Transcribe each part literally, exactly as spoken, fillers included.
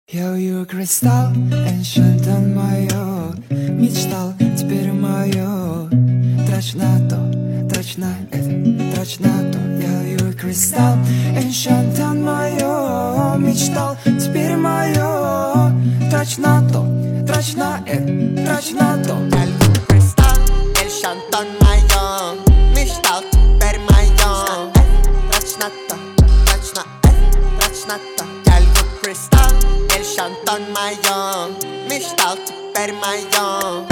Я увидел кристалл, эншантан мое. Мечтал, теперь мое. Трачу на то, трачу на это, трачу на то. Я увидел кристалл, эншантан мое. Мечтал, теперь мое. Трачу на то, трачу на это, трачу на то. Я увидел кристалл, эншантан мое. Мечтал, теперь мое. Трачу на то, трачу на это, трачу на то. Я увидел кристалл, эншантан мое. Мечтал, теперь мое.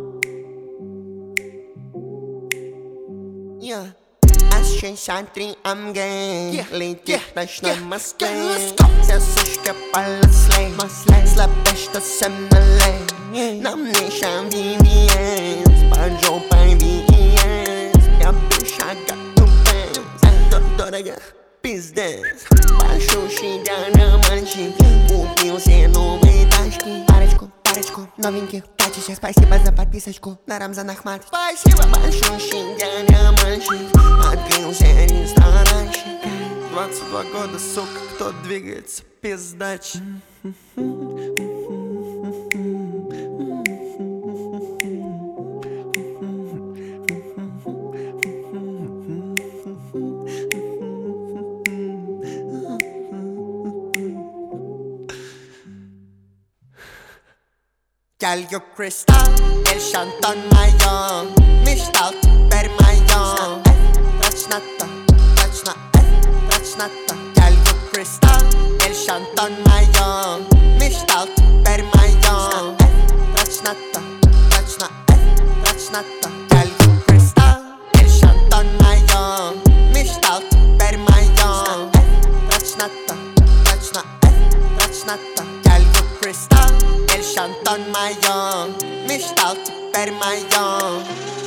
Yeah. эс шестьдесят три эм джи летит в ночной Москве. Все сучки полосли, слабые, что со мной. На мне ща ви ви эс, под жопой ви и эс. Я без шага тупец, это дорого, пиздец. Большущий диамантчик, купил все новые тачки. Парочку, парочку новеньких тачек. Спасибо за подписочку на Рамзан Ахмат. Спасибо. Большущий диамантчик, открылся ресторанчик. двадцать два года, сука, кто двигается, пиздач. Я лью кристалл, эншантан мое. Мечтал, теперь мое. Трачу на то, трачу на это, трачу на то. Я лью кристалл, эншантан мое. Мечтал, теперь мое. Трачу на то, трачу на это, трачу на то. Я лью кристалл, эншантан мое. Мечтал, теперь мое. Трачу на то, трачу на это, трачу на то. Я лью кристалл, эншантан мое. Мечтал, теперь мое.